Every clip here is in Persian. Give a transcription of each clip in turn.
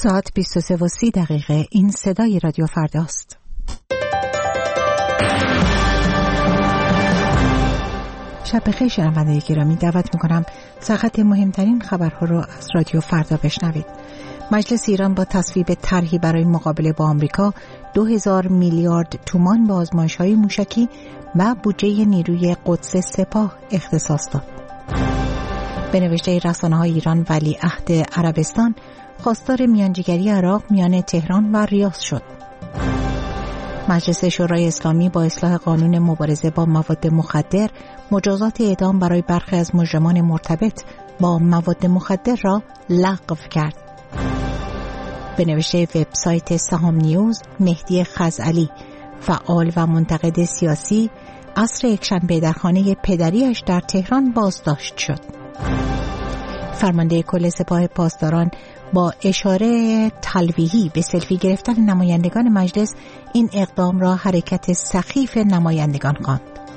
ساعت 23:30 این صدای رادیو فرداست. شب بخیر شنوندگان گرامی، دعوت میکنم فقط مهمترین خبرها رو از رادیو فردا بشنوید. مجلس ایران با تصویب طرحی برای مقابله با آمریکا 2000 میلیارد تومان به آزمایش‌های موشکی و بودجه نیروی قدس سپاه اختصاص داد. به نوشته رسانه‌های ایران ولیعهد عربستان خواستار میانجیگری عراق میان تهران و ریاض شد. مجلس شورای اسلامی با اصلاح قانون مبارزه با مواد مخدر مجازات اعدام برای برخی از مجرمان مرتبط با مواد مخدر را لغو کرد. به نوشته وبسایت سهام نیوز، مهدی خزعلی فعال و منتقد سیاسی عصر یکشنبه در خانه پدریش در تهران بازداشت شد. فرمانده کل سپاه پاسداران با اشاره تلویحی به سلفی گرفتن نمایندگان مجلس این اقدام را حرکت سخیف نمایندگان خواند.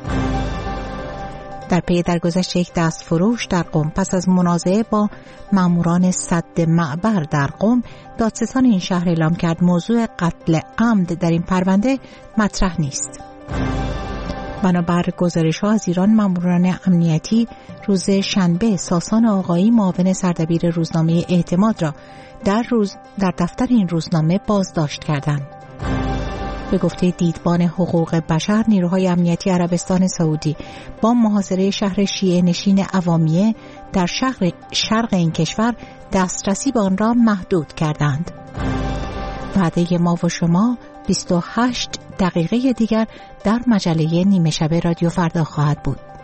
در پی درگذشت یک دستفروش در قم پس از منازعه با ماموران سد معبر در قم، دادستان این شهر اعلام کرد موضوع قتل عمد در این پرونده مطرح نیست. بنابر گزارش‌ها از ایران، ماموران امنیتی روز شنبه ساسان آقایی معاون سردبیر روزنامه اعتماد را در دفتر این روزنامه بازداشت کردند. به گفته دیدبان حقوق بشر، نیروهای امنیتی عربستان سعودی با محاصره شهر شیعه نشین عوامیه در شرق این کشور دسترسی به آن را محدود کردند. وعده ما و شما 28 دقیقه دیگر در مجله نیمه شب رادیو فردا خواهد بود.